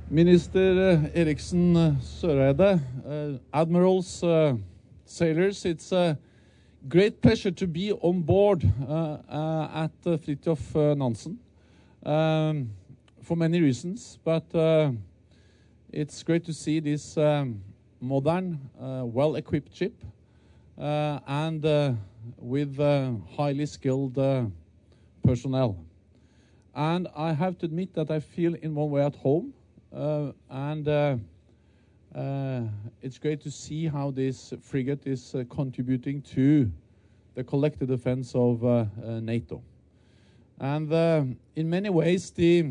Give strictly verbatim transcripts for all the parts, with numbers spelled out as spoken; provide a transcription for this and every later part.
Minister uh, Eriksen uh, Søreide, uh, admirals, uh, sailors, it's a great pleasure to be on board uh, uh, at uh, Fridtjof uh, Nansen um, for many reasons, but uh, it's great to see this um, modern, uh, well-equipped ship uh, and uh, with uh, highly skilled uh, personnel. And I have to admit that I feel in one way at home. Uh, and uh, uh, it's great to see how this frigate is uh, contributing to the collective defense of uh, uh, NATO. And uh, in many ways, the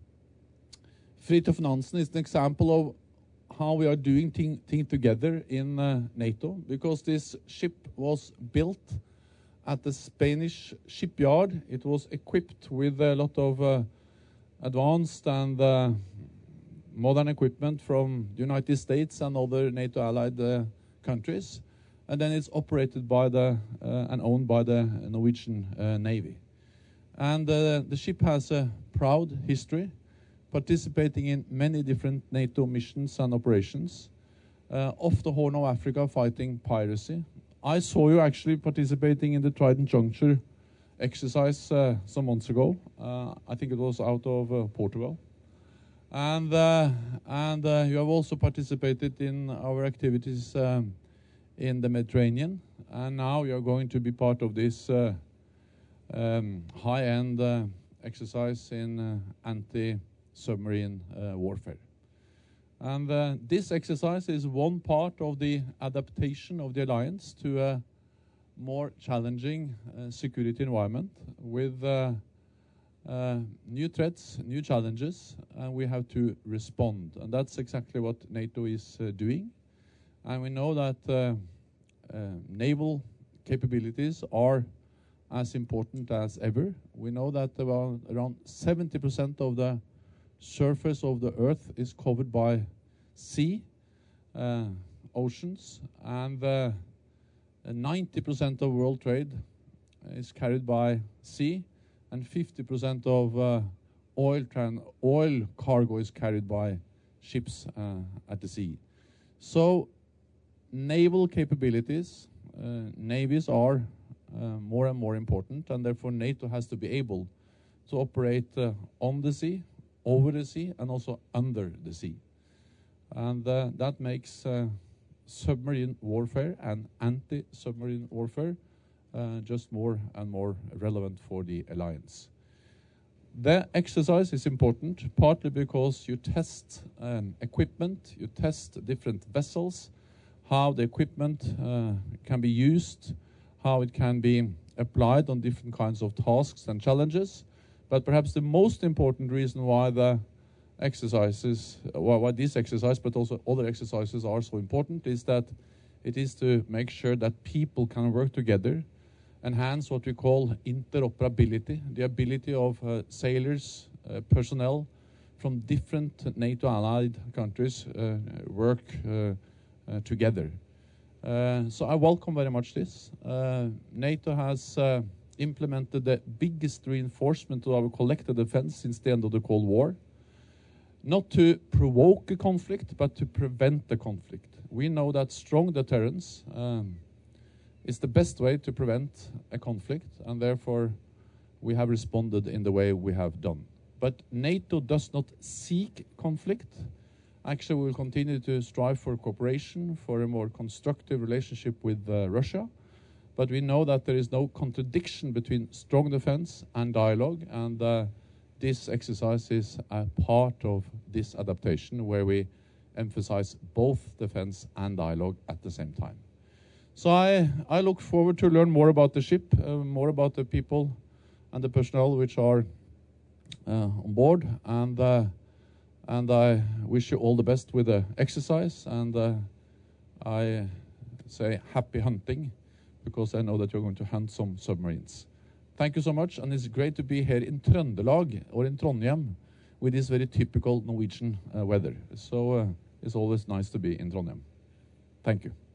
Fridtjof Nansen is an example of how we are doing things thing together in uh, NATO, because this ship was built at the Spanish shipyard. It was equipped with a lot of uh, advanced and uh, modern equipment from the United States and other NATO allied uh, countries, and then it's operated by the uh, and owned by the Norwegian uh, Navy. And uh, the ship has a proud history, participating in many different NATO missions and operations, uh, off the Horn of Africa fighting piracy. I saw you actually participating in the Trident Juncture exercise uh, some months ago. Uh, I think it was out of uh, Portugal. And, uh, and uh, you have also participated in our activities um, in the Mediterranean, and now you are going to be part of this uh, um, high-end uh, exercise in uh, anti-submarine uh, warfare. And uh, this exercise is one part of the adaptation of the alliance to a more challenging uh, security environment with uh, Uh, new threats, new challenges, and we have to respond. And that's exactly what NATO is uh, doing. And we know that uh, uh, naval capabilities are as important as ever. We know that about around seventy percent of the surface of the Earth is covered by sea, uh, oceans, and uh, ninety percent of world trade is carried by sea, and fifty percent of uh, oil, tran oil cargo is carried by ships uh, at the sea. So naval capabilities, uh, navies are uh, more and more important, and therefore NATO has to be able to operate uh, on the sea, over the sea, and also under the sea. And uh, that makes uh, submarine warfare and anti-submarine warfare Uh, just more and more relevant for the alliance. The exercise is important, partly because you test um, equipment, you test different vessels, how the equipment uh, can be used, how it can be applied on different kinds of tasks and challenges. But perhaps the most important reason why the exercises, why, why this exercise, but also other exercises are so important, is that it is to make sure that people can work together, enhance what we call interoperability, the ability of uh, sailors, uh, personnel from different NATO allied countries uh, work uh, uh, together. Uh, so I welcome very much this. Uh, NATO has uh, implemented the biggest reinforcement of our collective defense since the end of the Cold War. Not to provoke a conflict, but to prevent the conflict. We know that strong deterrence um, is the best way to prevent a conflict, and therefore we have responded in the way we have done. But NATO does not seek conflict. Actually, we will continue to strive for cooperation, for a more constructive relationship with uh, Russia. But we know that there is no contradiction between strong defense and dialogue, and uh, this exercise is a part of this adaptation where we emphasize both defense and dialogue at the same time. So I, I look forward to learn more about the ship, uh, more about the people and the personnel which are uh, on board, and uh, and I wish you all the best with the exercise, and uh, I say happy hunting, because I know that you're going to hunt some submarines. Thank you so much, and it's great to be here in Trøndelag, or in Trondheim, with this very typical Norwegian uh, weather. So uh, it's always nice to be in Trondheim. Thank you.